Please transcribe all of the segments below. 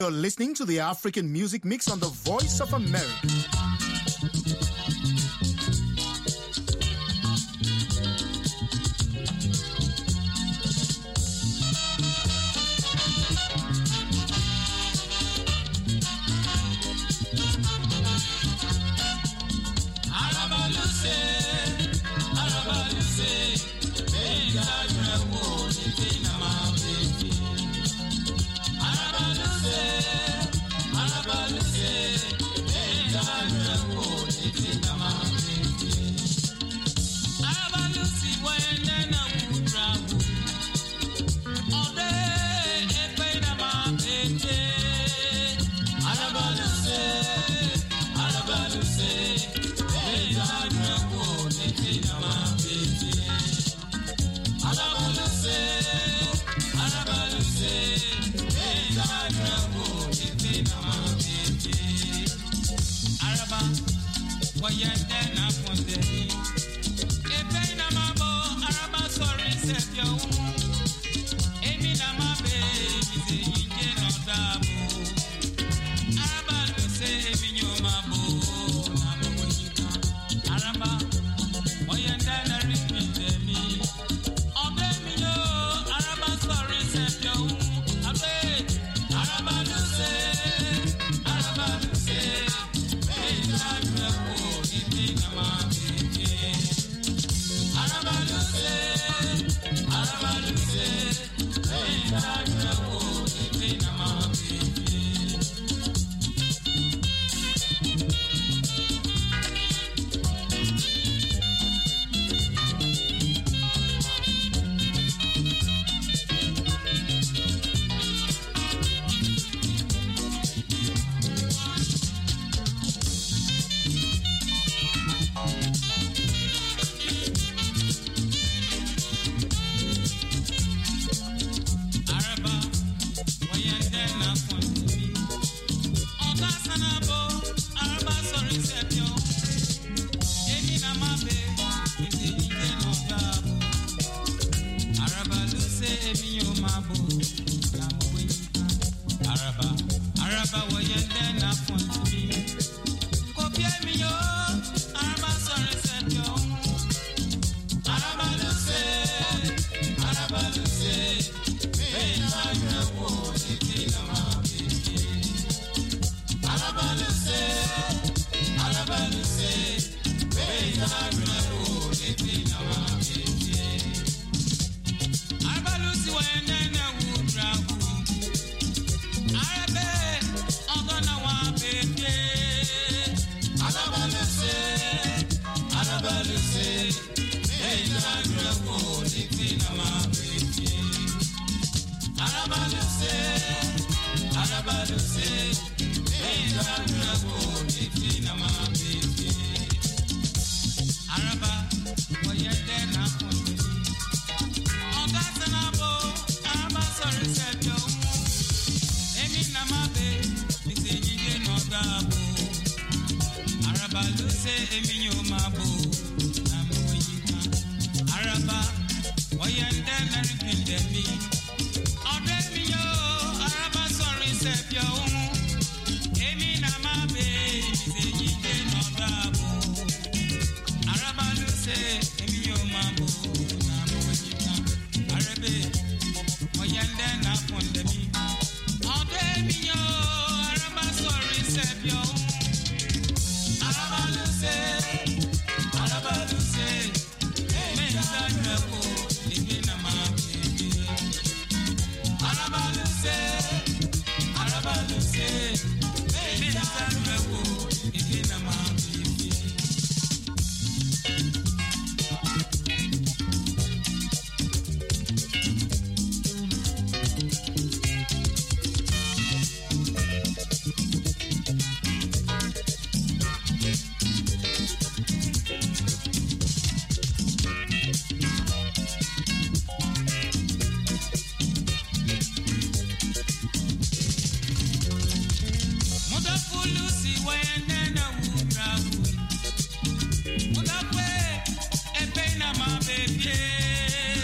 You're listening to the African Music Mix on the Voice of America.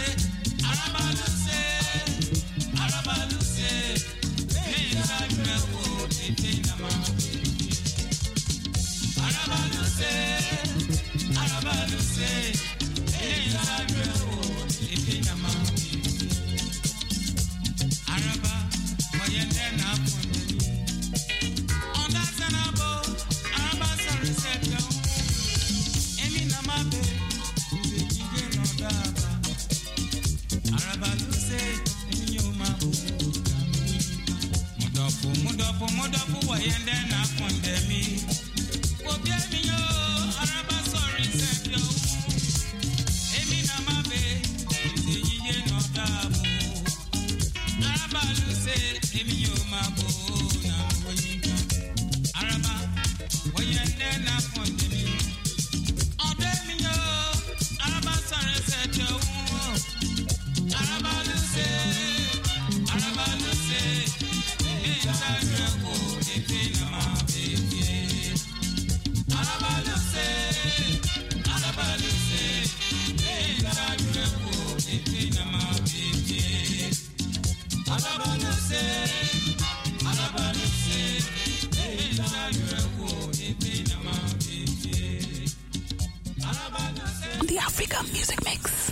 Arabaluse, The Africa Music Mix.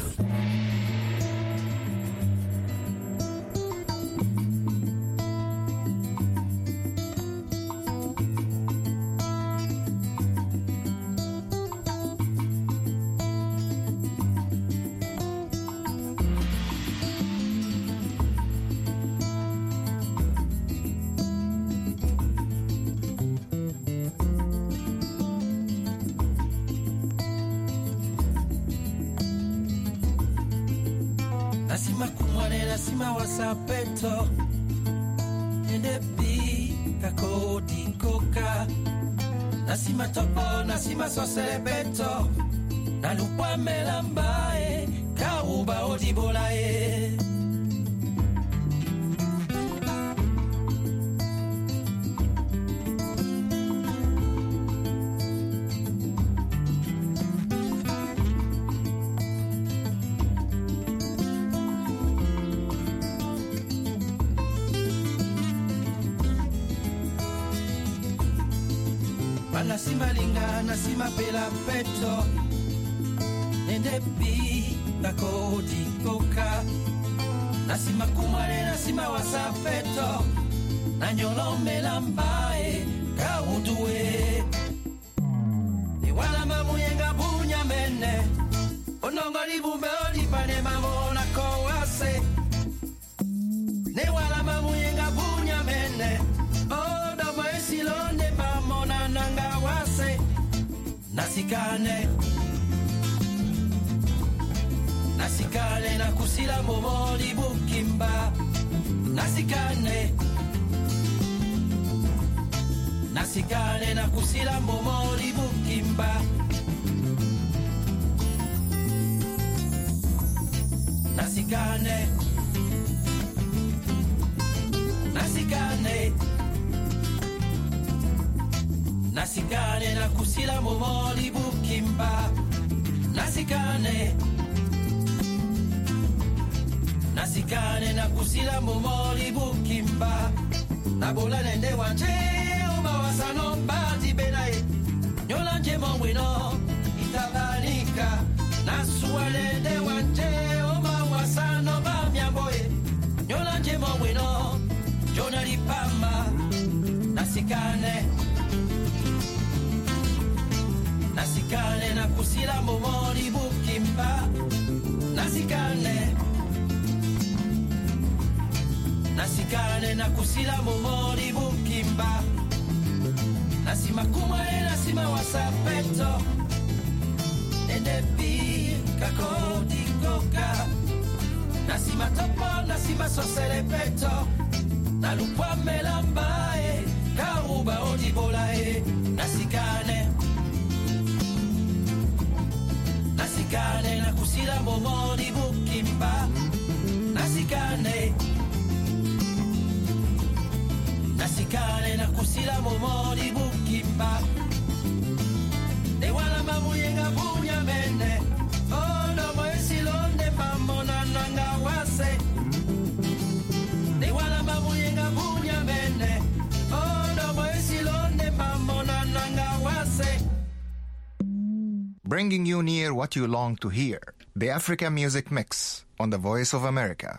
Nasima kumwane, nasima wasapeto Nenepi, kakodi, koka Nasima topo, nasima soselebeto Nalupwa melambae, kauba odibolae Nasima linga, nasima pela peto Nendepi, nakodi koka Nasima kumare, nasima wasapeto Nanyolo melambae, kaudue Niwala mamuyenga bunya mene Onongoli bumbe olipane mamona kowase Niwala mamuyenga bunya mene Odo mwesilonde mamona nanga wase Nasikane Nasikane na kusila momoli bukimba Nasikane Nasikane na kusila momoli bukimba Nasikane Nasikane Nasikane na kusila momoli bukimba Nasikane Nasikane na kusila momoli bukimba Nabola nende wanje Uma wasano mbati benae Nyola nje mweno Itabanika Nasuwa nende wanje Uma wasano bamyamboe Nyola nje mweno Jona lipama Nasikane Nasikane na kusila momoli bukimba Nasikane Nasikane na kusila momoli bukimba Nasima kumare nasima wasapeto Nenepi kakodi koka Nasima topo nasima soselepeto Nalupwa melambae kauba odibolae Nasikane Nasikane na kusila momoli bukimba Nasikane Nasikane na kusila momoli bukimba Newala mamuyenga bunya mene Odo mwesilonde mamona nanga wase Newala mamuyenga bunya mene Odo mwesilonde mamona nanga wase. Bringing you near what you long to hear. The Africa Music Mix on the Voice of America.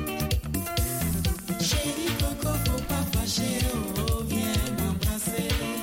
Chérie Coco, faut pas fâcher, oh, viens m'embrasser.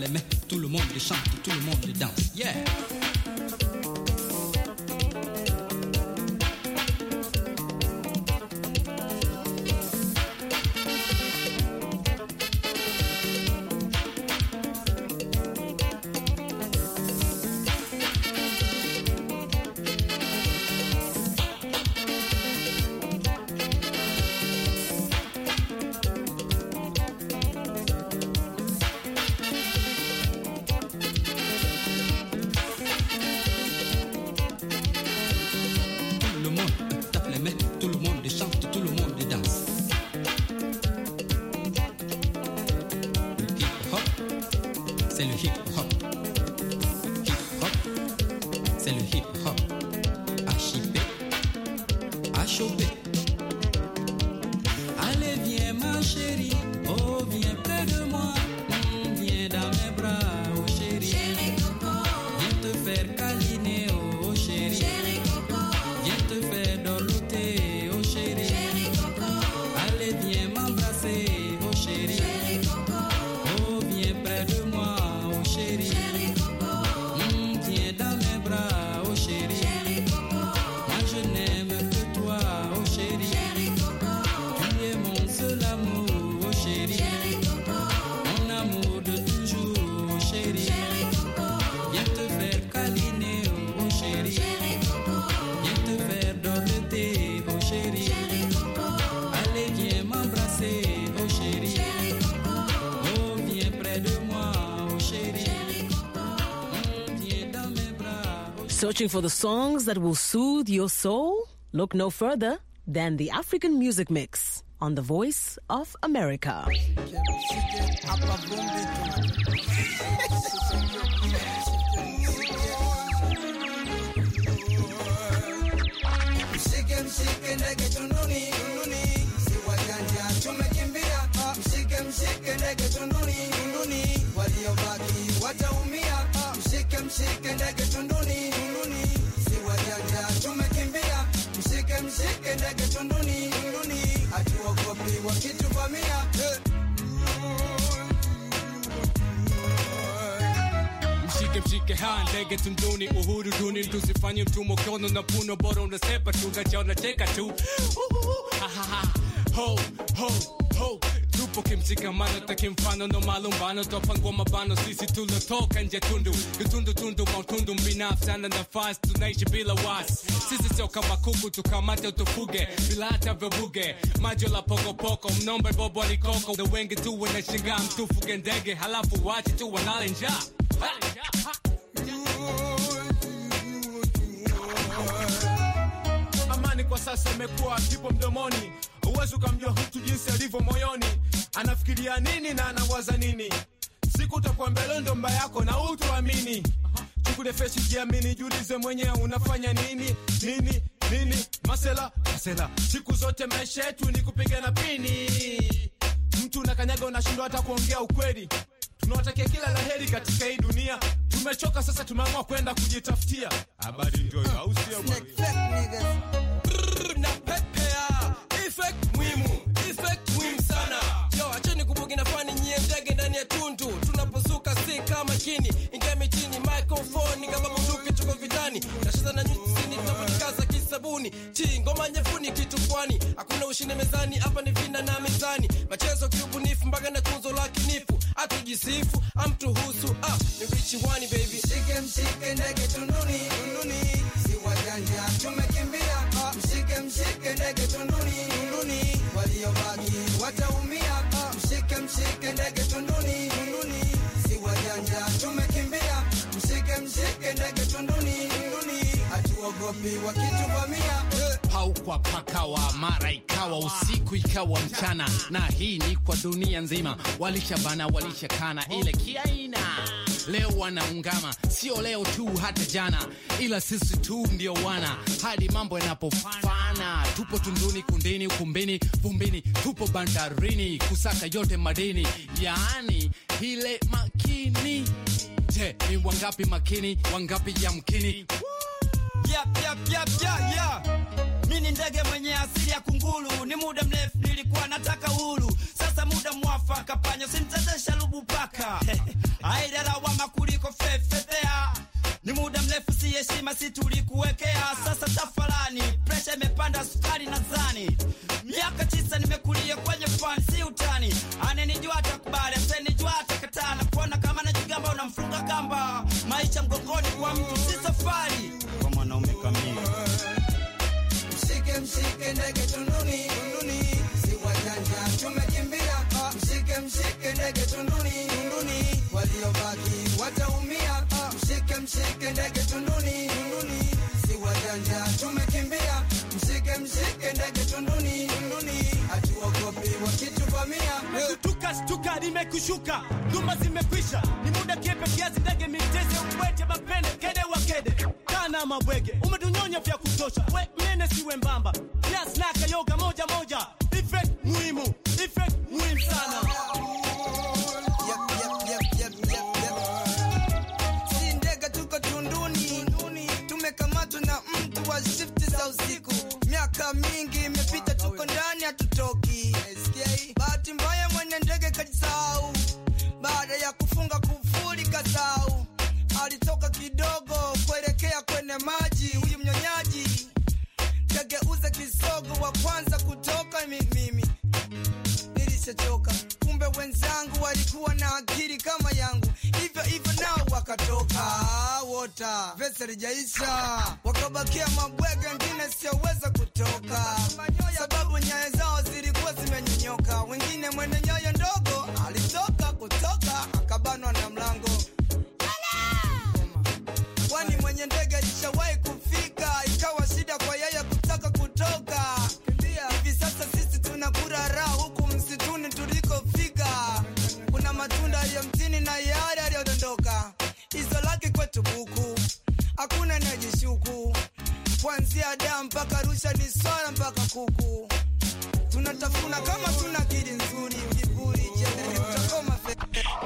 les mains, tout le monde les chante, tout le monde les danse. Yeah. Searching for the songs that will soothe your soul? Look no further than the African Music Mix on the Voice of America. Mshike ndege tunduni, si wajanja tumekimbia. Mshike ndege tunduni, hatuogopi wakituvamia. Mshike ndege tunduni, uhuru duni, tusifanye mtumwa kono na puno, bora unasepa tu, gacha cheka tu. Ho, ho, ho. Tupo kimshikamano takimfano no malumbano, topangwa mabano sisi tulotoka nje tundu. Tundu mautundu mbinafsi ana nafasi, tunaishi bila wasi. Sisi sio kama kuku tukamate utufuge, bila hata vebuge. Majo la poko mnombe bobo alikoko. Na wengi tu wanashinga mtufuge ndege, halafu wachi tu wanale njaa. Amani kwa sasa imekuwa kipo mdomoni. Uwezo kamjua mtu jinsi alivyo moyoni, anafikiria nini na anawaza nini. Siku utakuwa mbele ndo mba yako na utuamini. Chukule fresh jiamini, jiulize mwenyewe unafanya nini. Masela, siku zote maisha yetu ni kupigana pini. Mtu unakanyaga unashindwa hata kuongea ukweli. Tunawatakia kila laheri katika hii dunia. Tumechoka sasa, tumeamua kwenda kujitafutia. Habari ndio au sio bwana? Na pepea effect muhimu sana. Yo, acheni kubugi na fani nyie ndege ndani ya tundu. Tunapozuka si kama kini, ingeme chini microphone kama bunduki tuko vitani. Nashiza na nyusini tunapotikaza kisabuni. Ngoma nyefuni kitu kwani, hakuna ushinde mezani, hapa ni vinda na mezani. Machezo kiubunifu mpaka na tuzo la kinifu. Atujisifu, amtuhusu, ni Richie Wani baby. Mshike ndege tunduni, si wajanja tumekimbia. Mshike ndege tunduni, waliobaki wataumia. Mshike ndege tunduni, si wajanja tumekimbia. Mshike ndege tunduni, hatuogopi wakituvamia. Pau kwa pakawa, mara ikawa usiku ikawa mchana. Na hii ni kwa dunia nzima, walishabana walishakana ile kiaina. Leo wanaungama, sio leo tu hata jana. Ila sisi tu ndio wana, hadi mambo yanapofana. Tupo tunduni, kundini, ukumbini, vumbini. Tupo bandarini, kusaka yote madini. Yaani, hile makini. Je, ni wangapi makini, wangapi yamkini? Yeah. Mini ndege mwenye asili ya kungulu. Ni muda mrefu nilikuwa nataka huru. Sasa muda mwafaka, panya simtetesha lubu paka. aida lawama kuliko fefetea. Ni muda mrefu si heshima si tulikuwekea. Sasa tafalani, pressure imepanda sukari nadhani. Miaka 9 nimekulia kwenye fan si utani. Anenijua atakubali, asenijua atakataa. Na kuona kama najigamba unamfunga kamba. Maisha mgongoni kwa mtu si safari kwa mwanaume kamili. Mshike mshike ndege tunduni, tunduni. Si wajanja tumekimbia. Mshike mshike ndege tunduni, tunduni. Waliobaki wataumia. Mshike mshike ndege tunduni, tunduni. Si wajanja tumekimbia. Mshike mshike ndege tunduni, tunduni. Hatuogopi wakituvamia. Tuka limekushuka, duma zimekwisha. Ni muda kiepe kiazi ndege miteze uwete mapende kede wa kede. Kana mabwege, umedunyonya vya kutosha. We mene siwe mbamba, yes naka yoga moja moja. Effect muhimu sana. Si ndege tuko tunduni, tumekamatwa na mtu wa shift za usiku. Miaka mingi imepita tuko ndani hatutoki. Bahati mbaya mwenye ndege kajisahau. Baada ya kufunga kufuli kasahau. Alitoka kidogo kuelekea kwenye maji. Huyu mnyonyaji kageuza kisogo wa kwanza kutoka mimi. Nilishachoka, kumbe wenzangu walikuwa na akili kama yangu. Hivyo nao wakatoka wota. Vesa jaisha, wakabakia mabwege wengine sioweza kutoka. Sababu nyayo zao zilikuwa zimenyonyoka. Wengine mwene nyayo ndogo alitoka kutoka akabanwa na mlango. Kwani mwenye ndege alishawahi kufika, ikawa shida kwa yeye kutaka kutoka. Hivi sasa sisi tunakula raha huku msituni tulikofika. Kuna matunda ya mtini na yale aliyodondoka. Hizo laki kwetu buku, hakuna najishuku. Kuanzia damu mpaka Arusha ni swala mpaka kuku. Tunatafuna kama tuna akili nzuri. Kiburi jendele utakoma fe.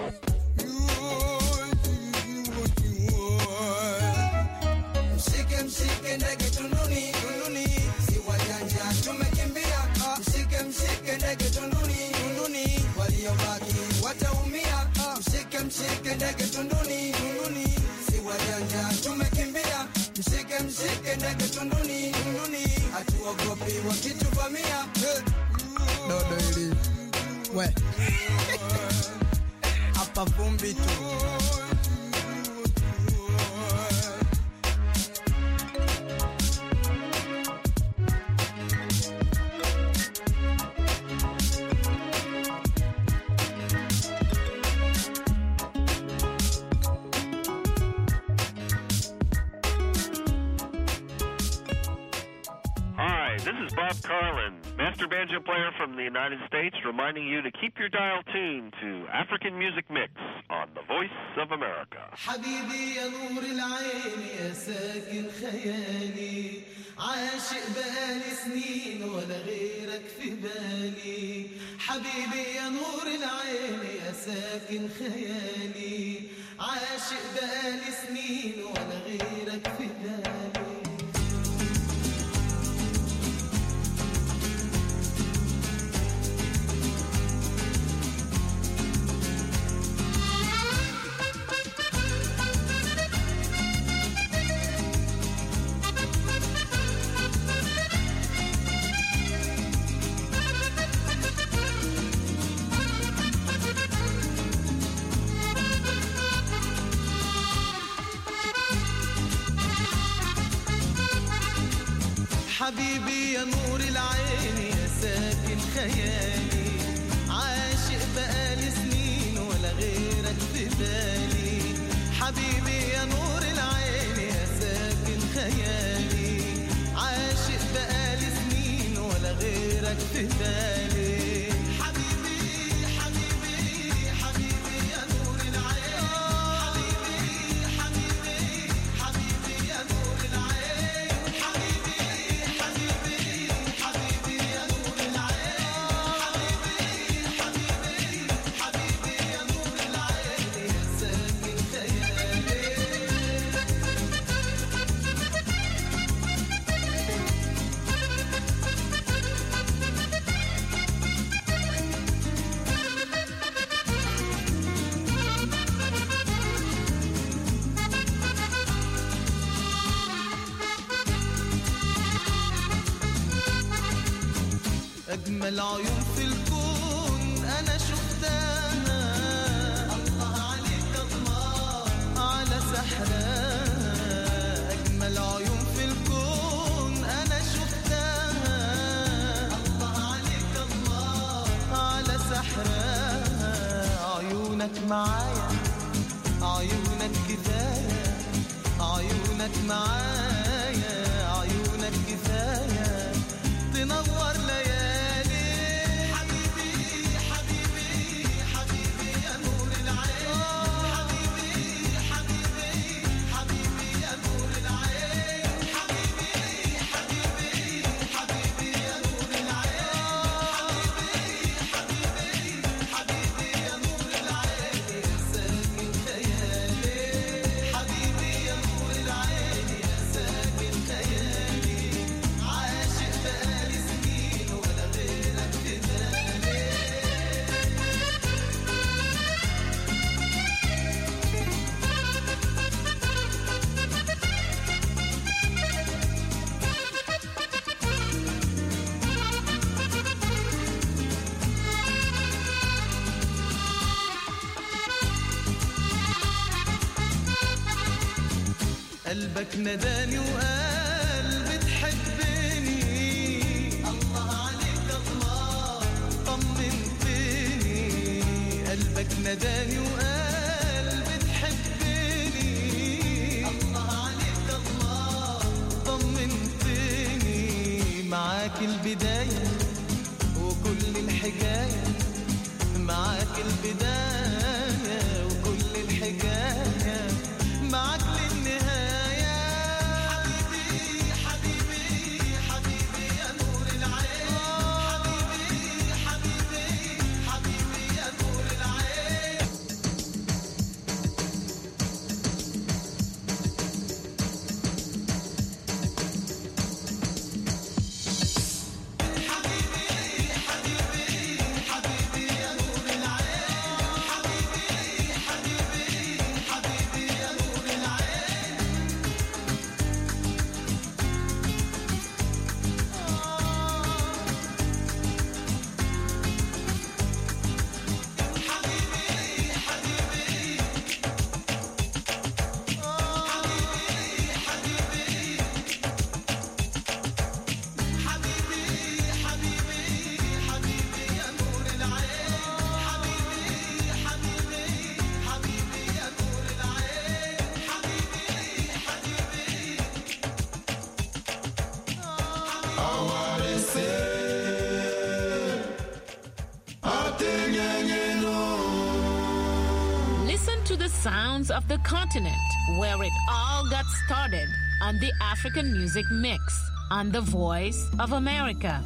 Mshike mshike ndege tunduni, tunduni. Si wajanja tumekimbia. Mshike mshike ndege tunduni, tunduni. Waliobaki wataumia. Mshike mshike ndege tunduni, tunduni. Si wajanja tumekimbia. Mshike mshike ndege tunduni, tunduni. Hatuogopi wakituvamia. Dodo hili we hapa vumbi tu. This is Bob Carlin, master banjo player from the United States, reminding you to keep your dial tuned to African Music Mix on the Voice of America. حبيبي يا نور العين يا ساكن خيالي عاشق بقالي سنين ولا غيرك في بالي حبيبي يا نور العين يا ساكن خيالي عاشق بقالي سنين ولا غيرك في بالي حبيبي يا نور العين يا ساكن خيالي عاشق بقالي سنين ولا غيرك في بالي حبيبي يا نور العين يا ساكن خيالي عاشق بقالي سنين ولا غيرك في بالي أجمل عيون في الكون أنا شفتها، الله عليك الله على سحرها. أجمل عيون في الكون أنا شفتها، الله عليك الله على سحرها. عيونك معايا عيونك كفاية، عيونك معايا عيونك كفاية تنور ليالي. حبيبي حبيبي حبيبي يا نور العين، حبيبي حبيبي حبيبي يا نور العين، حبيبي حبيبي حبيبي يا نور العين، حبيبي حبيبي حبيبي يا نور العين يا ساكن خيالي، حبيبي يا نور العين يا ساكن خيالي. عاشق بقالي سنين ولا غيرك في بالي. قلبك نداني وقال بتحبني، الله عليك الله طمنتني. قلبك نداني وقال بتحبني، الله عليك الله طمنتني. معاك البداية وكل الحكاية، معاك البداية وكل الحكاية، معاك للنهاية. حبيبي حبيبي حبيبي يا نور العين، حبيبي حبيبي حبيبي يا نور العين. حبيبي حبيبي حبيبي يا نور العين، حبيبي حبيبي حبيبي يا نور العين. حبيبي حبيبي حبيبي حبيبي حبيبي يا نور العين، حبيبي حبيبي حبيبي يا نور العين، حبيبي حبيبي. Listen to the sounds of the continent where it all got started on the African Music Mix on The Voice of America.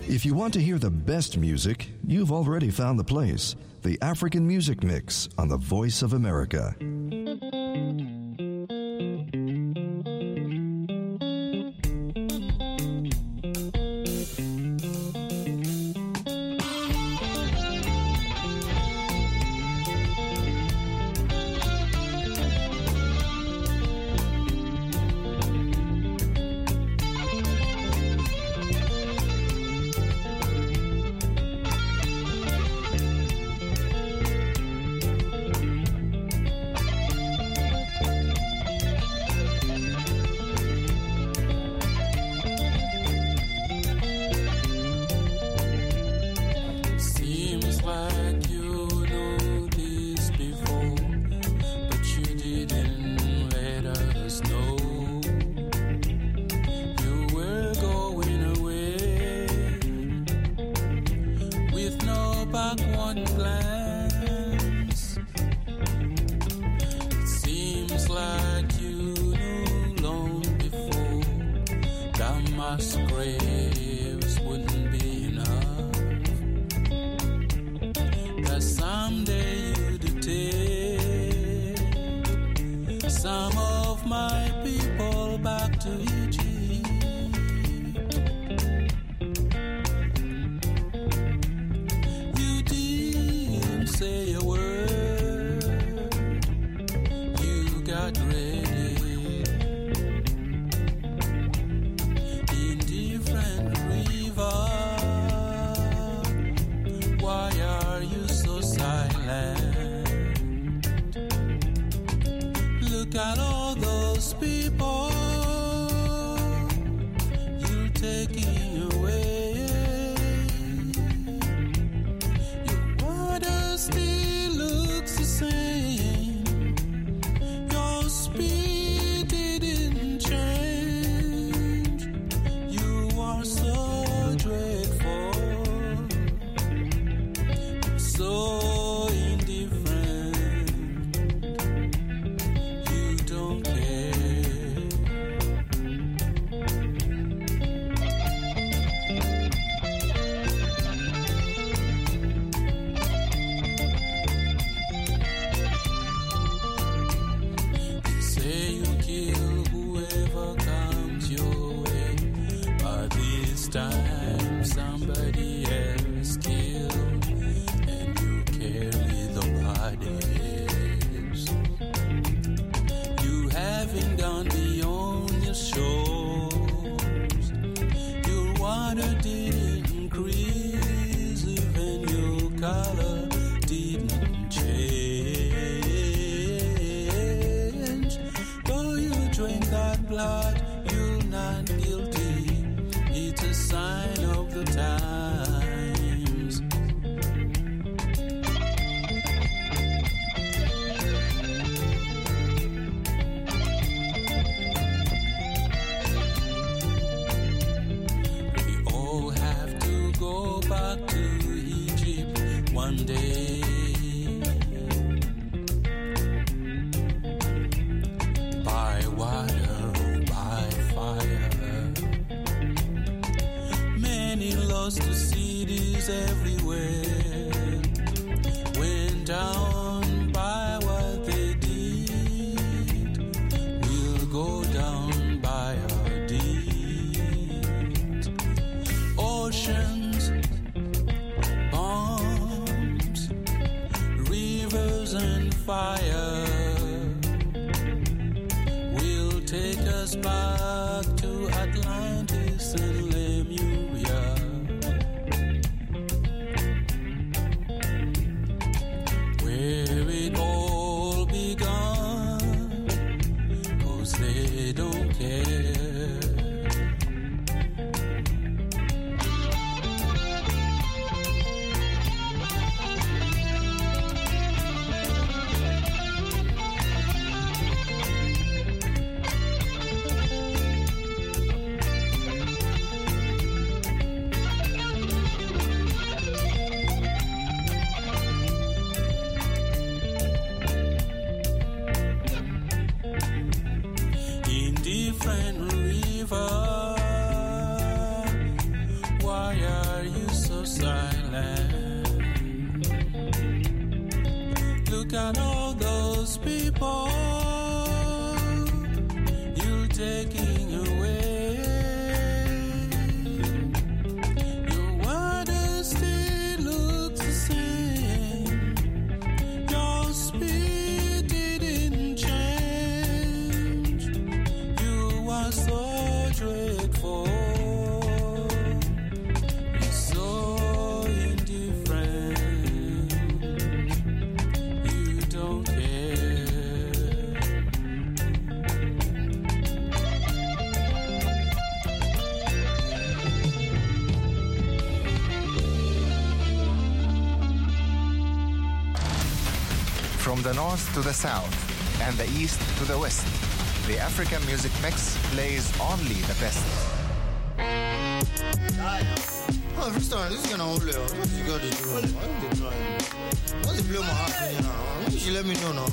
If you want to hear the best music, you've already found the place. The African Music Mix on the Voice of America. different river. Why are look at all those people you're taking away. Your world still looks the same. Your speed didn't change. You are so dreadful. You're so indifferent. You don't care. From the north to the south and the east to the west, the African Music Mix plays only the best. Oh, first time, this is gonna hold it. What you gotta do? What's it blow my heart, you know? You should let me know now.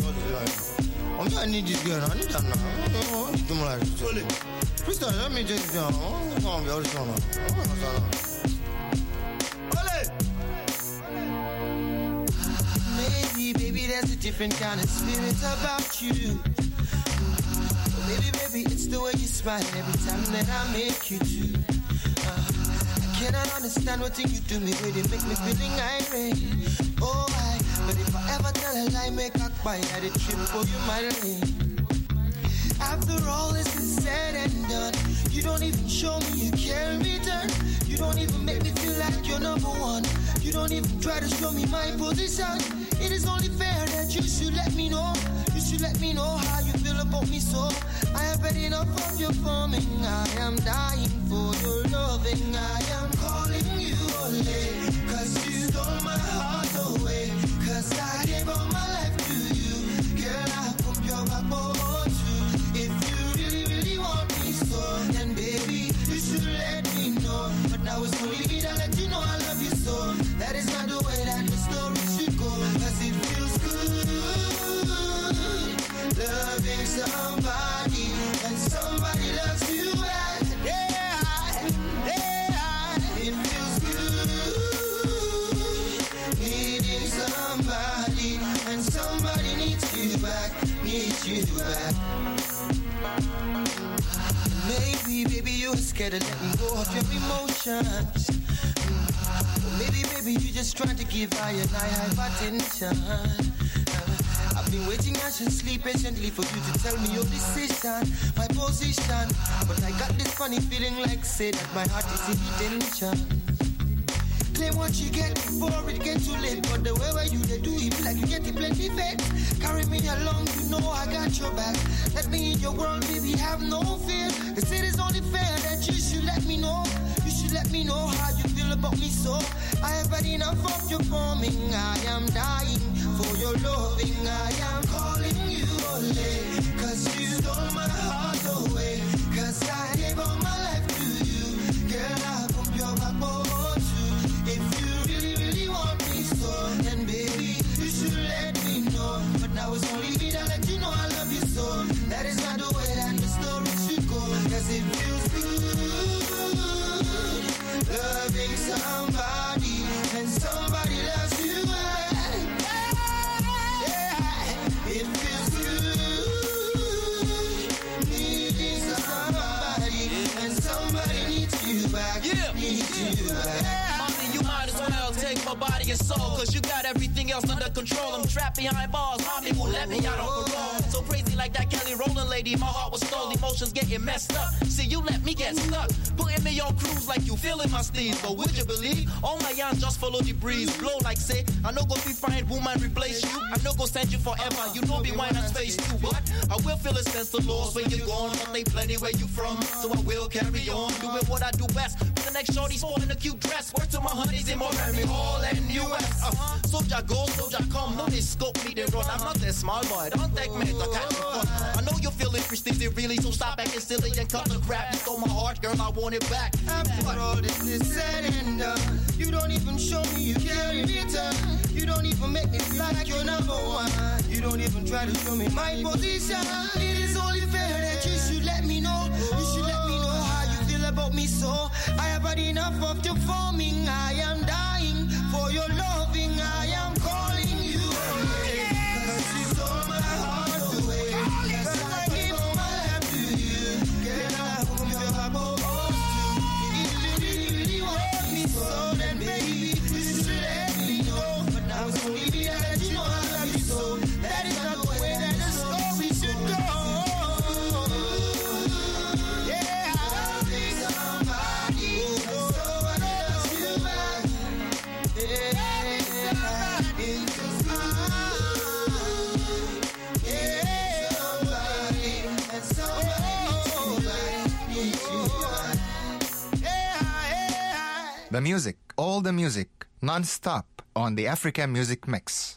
I need this girl. I need that now. I want to do my life. First time, let me just go. I'm gonna be all this now. Baby, there's a different kind of spirit about you. Baby, it's the way you smile every time that I make you do. I cannot understand what thing you do me, where they make me feeling irate. Oh, but if I ever tell a lie, make a bite at a trip for you, my lane. After all this is said and done, you don't even show me you care in return. You don't even make me feel like you're number one. You don't even try to show me my position. It is only fair that you should let me know. You should let me know how you feel about me, so I have had enough of your forming. I am dying for your loving. I am calling you only, cause you stole my heart away. Cause I gave all my life to you. Girl, I hope your backbone too. If you really, really want me so, then baby, you should let me know. But now it's only me that let you know I love you so. That is not the way that the story should go. Cause it feels good loving somebody, and somebody loves you back. Yeah, it feels good needing somebody, and somebody needs you back, needs you back. Maybe, baby, you're scared of letting go of your emotions. Maybe you're just trying to give I and I high attention. I've been waiting anxiously, patiently for you to tell me your decision, my position. But I got this funny feeling like say that my heart is in detention. Claim what you get before it gets too late. But the way where you they do it like you get it plenty fed. Carry me along, you know I got your back. Let me in your world, baby, have no fear. Cause it is only fair that you should let me know. You should let me know how you feel about me, so I have had enough of your forming. I am dying for your loving. I am calling you only, cause you stole my heart away. Cause I gave all my life to you. Girl, I hope your backbone too. If you really, really want me so, then baby, you should let me know. But now it's only me that let you know I love you so. That is not the way that the story should go. Cause it feels good loving somebody, and somebody loves you back. Yeah, it feels good needing somebody, and somebody needs you back, needs you back. Mommy, you might as well take my body and soul, cause you got everything else under control. I'm trapped behind bars, mommy won't let me out on parole. So crazy like that Kelly Rowland lady, my heart was stole, emotions getting messed up. See, you let me get stuck, putting me on cruise like you feeling my steez. But would you believe, all my yarns just follow the breeze. Blow like say, I know go be fine, woman replace you. I know go send you forever, you know be wine and space too. But I will feel a sense of loss when you're gone, but they plenty where you from. So I will carry on, doing what I do best. The next shorty sporting a cute dress, work to my honeys in Miami Hall and US. Soldier go, soldier come, no they scope me, they run. I'm not that small boy, don't take me to catch the fun. I know you feel interested, really, so stop acting silly and cut the crap. You stole my heart, girl, I want it back. After all this is said and done, you don't even show me you care in return. You don't even make me feel like you're number one. You don't even try to show me my position. It is only fair that you should let me know. You should let me know how you feel about me, so I have had enough of your forming. I am dying for your loving. I am calling you. The music, all the music, non-stop on the African Music Mix.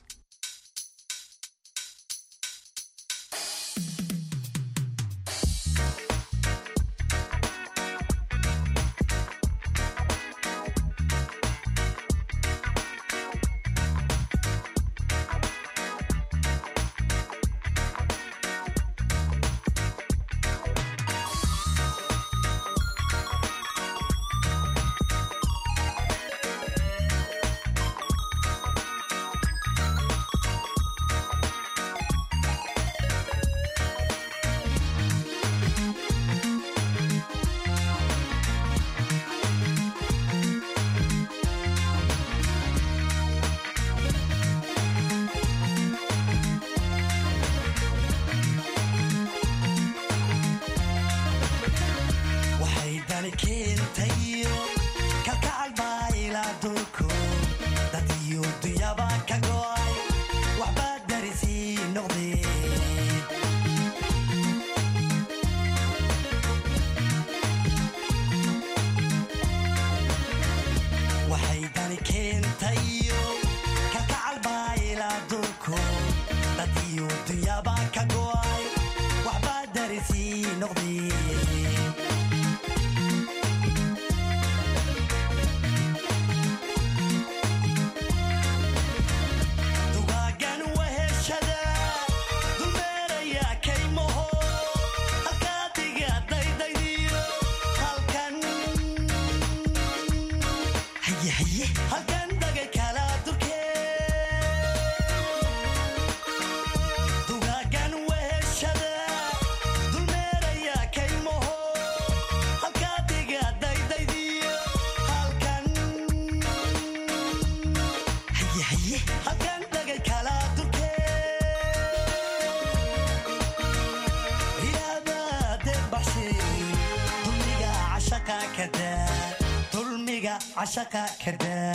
عشقا كذا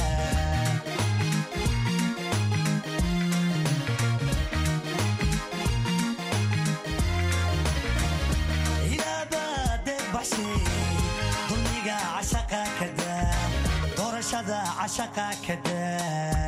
إلى باد بحشي ظلمي عشقا كذا دور شذا عشقا كذا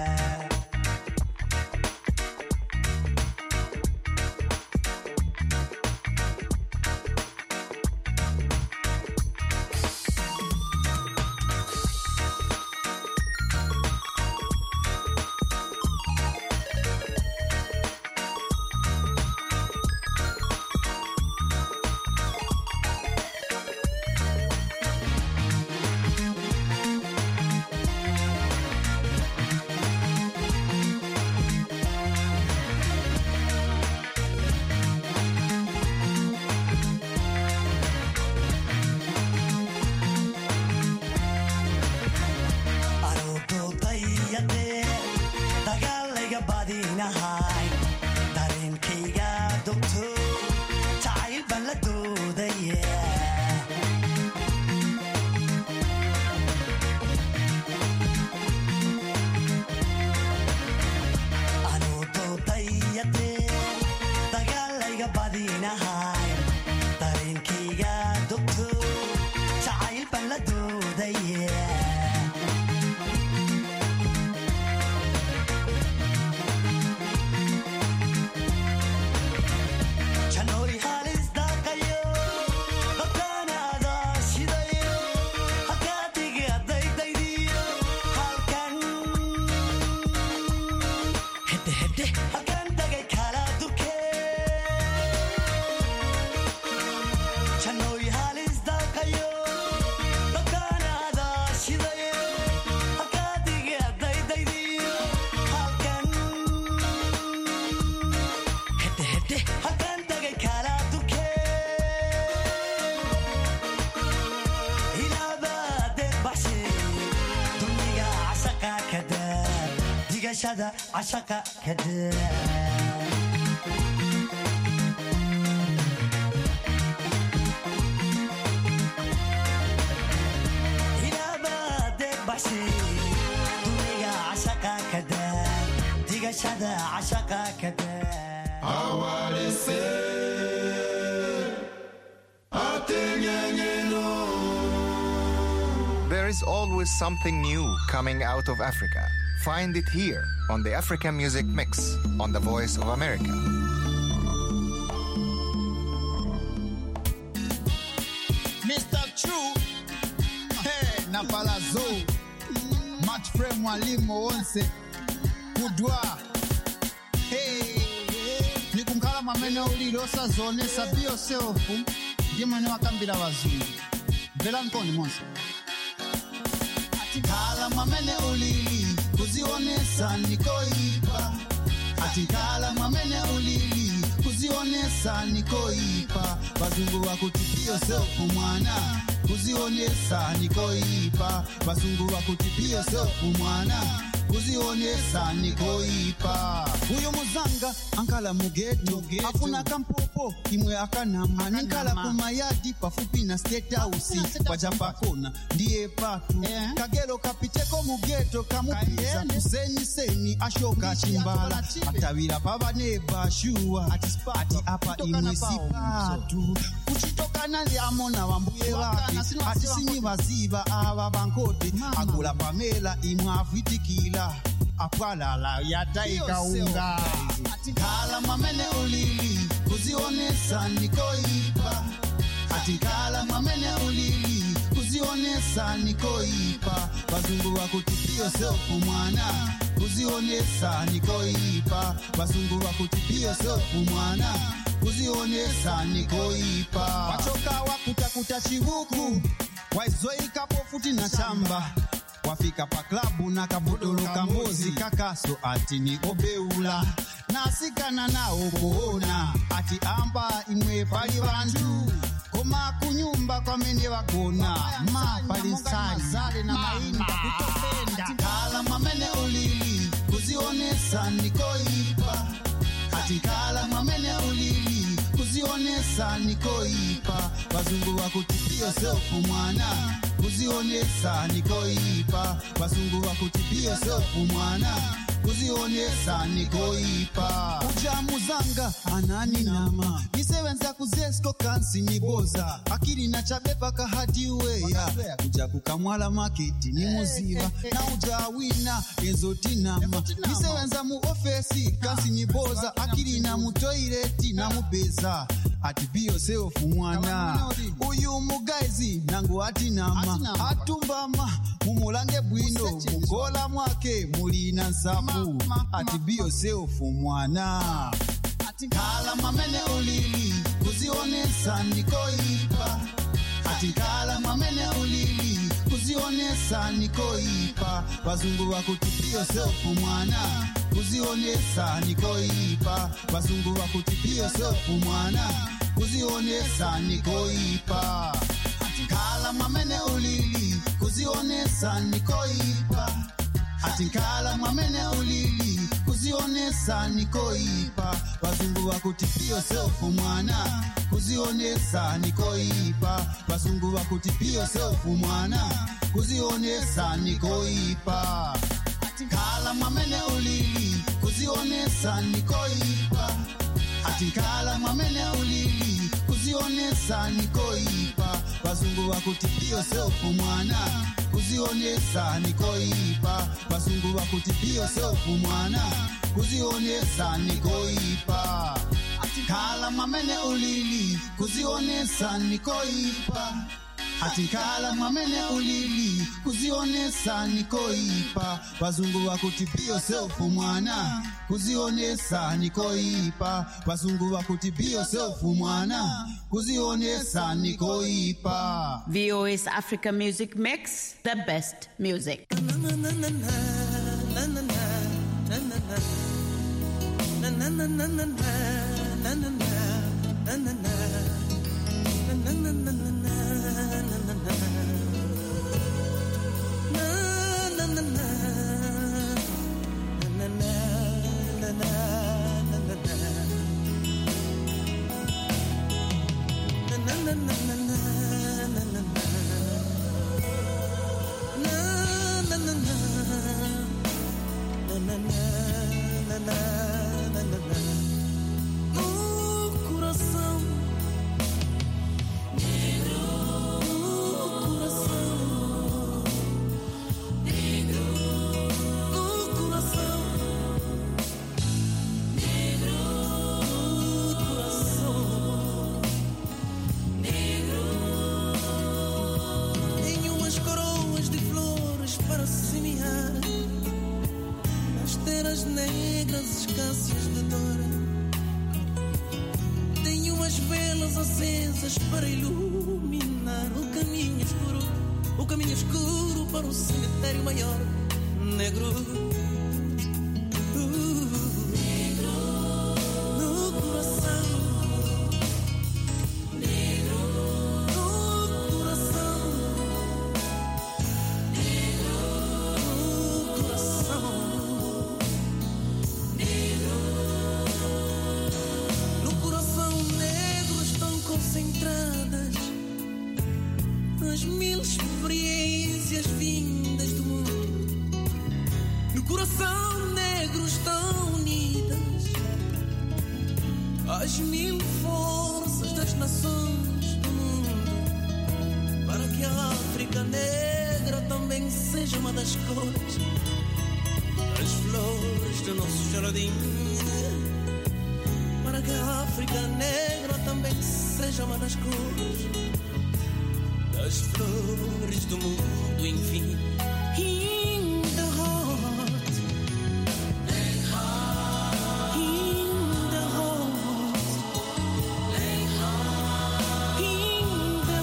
شذا عشقا كذا إلى باد بحشي دنيا عشقا كذا ديجا شذا عشقا كذا أول There is There's always something new coming out of Africa. Find it here on the African Music Mix on the Voice of America. Mr. True, hey, Napalazo, Match Frame Mwalimu Onse, Kudwa, hey, Nikunkala mamene ulirosa zone sabio seofu, Gimane wakambira wazungu, Vela nkoni monse. Atikala mamene ulili, kuzionesa nikoipa. Atikala mamene ulili, kuzionesa nikoipa. Bazungu wakutipio seofu mwana, kuzionesa nikoipa. Bazungu wakutipio seofu mwana, kuzionesa nikoipa. Uyo muzanga ankala mugeto, afuna kampopo imwe akanama. Ankala kumayadi pafupi na state house, pajapakona ndiye patu. Kagero kapiteko mugeto kamupiza, seni ashoka chimbala. Atawira paba neba shua, ati apa imwe sipatu. Kuchitoka nali amona wambuye wake, ati sinyi waziva awa bankote. Agula pamela imwe afitikila, apwala la yataika unga. Atikala mamene ulili, kuzionesa nikoipa. Atikala mamene ulili, kuzionesa nikoipa. Bazungu wakutipio seofu mwana, kuzionesa nikoipa. Bazungu wakutipio seofu mwana, kuzionesa nikoipa. Wachoka wakutakuta chivuku, waizoika pofuti na shamba. Wafika pa klabu na kabudolo kambozi, kakaso ati ni obeula. Nasikana na okoona, ati amba imwe pali bantu. Koma kunyumba kwa mene wakona, mapalisani zale na maini kutopenda. Atikala mamene ulili, kuzionesa nikoipa. Atikala mamene ulili, kuzionesa nikoipa. Bazungu wakutipio seofu mwana, kuzionesa nikoipa. Bazungu wakutipio seofu mwana, kuzionesa nikoipa. Ujamuzanga anani nama, nisewenza kuzesko kansi niboza. Akili na chabeba kahadi uweya, uja kukamwala maketi ni muziva. Na ujawina enzoti nama, nisewenza mu ofesi kansi niboza. Akili na mutoireti na mubeza, ati biyo seofu mwana. Uyu mugaizi nangu ati nama, atumbama mumulange bwindo. Mungola mwake mulina nsafu, ati biyo seofu mwana. Atikala mamene ulili, kuzionesa nikoipa. Atikala mamene ulili, kuzionesa nikoipa. Bazungu wakutipio seofu mwana, kuzionesa nikoipa. Bazungu wakutipio seofu mwana, kuzionesa nikoipa. Atikala mamene ulili, kuzionesa nikoipa. Atikala mamene ulili, kuzionesa nikoipa. Bazungu wakutipio seofu mwana, kuzionesa nikoipa. Bazungu wakutipio seofu mwana, kuzionesa nikoipa. Atikala mamene ulili, kuzionesa nikoipa. Atikala mamene ulili, kuzionesa nikoipa. Bazungu wakutipio seofu mwana, kuzionesa nikoipa. Bazungu wakutipio seofu mwana, kuzionesa nikoipa. Atikala mamene ulili, kuzionesa nikoipa. Atikala mamene ulili, kuzionesa nikoipa. Bazungu wakutipio seofu mwana, kuzionesa nikoipa. Bazungu wakutipio seofu mwana, kuzionesa nikoipa. VOA's Africa Music Mix, the best music. Coração para semear nas terras negras escassas de dor. Tenho umas velas acesas para iluminar o caminho escuro para o cemitério maior. Negro, negro no coração, negro no coração, negro no coração, negro no coração negro estão concentradas as 1000 experiências vindas do mundo. No coração negro estão unidas as 1000 forças das nações do mundo, para que a África negra também seja uma das cores das flores do nosso jardim. Para que a África negra também seja uma das cores das flores do mundo, enfim. In the heart, in the heart, in the heart, in the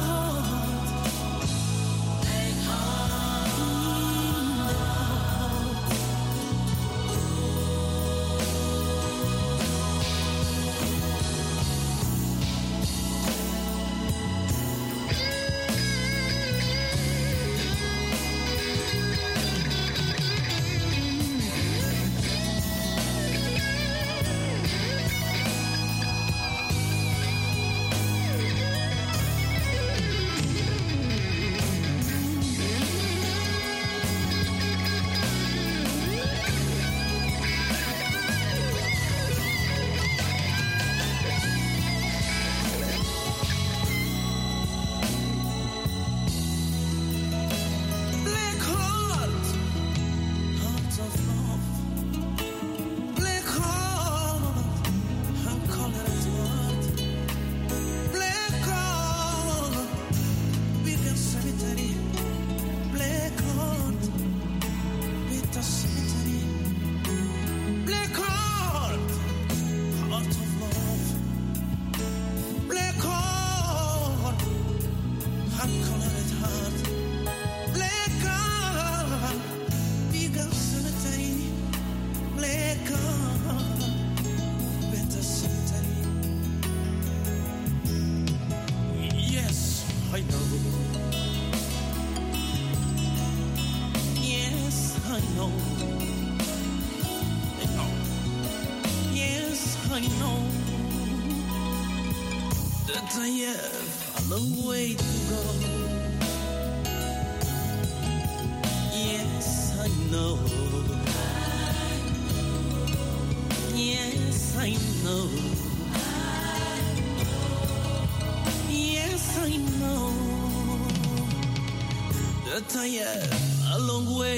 I know that I have a long way to go. Yes, I know. Yes, I know. Yes, I know that I have a long way